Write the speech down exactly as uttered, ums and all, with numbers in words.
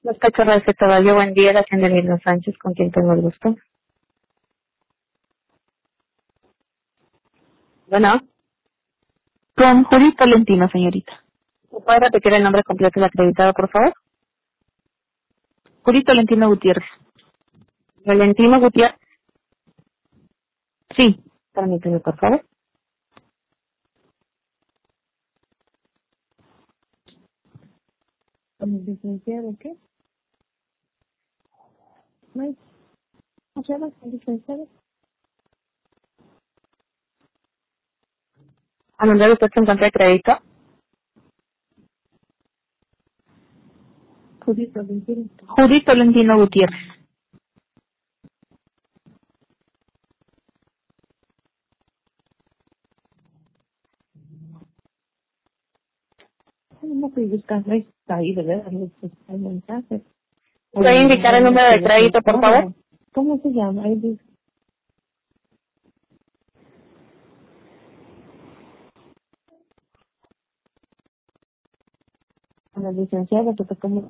Los cachorros de caballo, buen día, la tienda Mirna Sánchez, con quien tengo el gusto. Bueno, Con Judith Tolentino, señorita. ¿me puede repetir el nombre completo del acreditado, por favor? Judith Tolentino Gutiérrez. Valentino Gutiérrez. Sí. Permíteme, por favor. ¿Con el licenciado qué? ¿No hay? ¿No se llama el licenciado? ¿A nombre de usted se encuentra el crédito? Judith Valentino. Judith Tolentino Gutiérrez. No estoy buscando, está ahí, de verdad, el mensaje. ¿Puede indicar el número de crédito, por favor? ¿Cómo se llama? Ahí dice. A la licenciada, que te como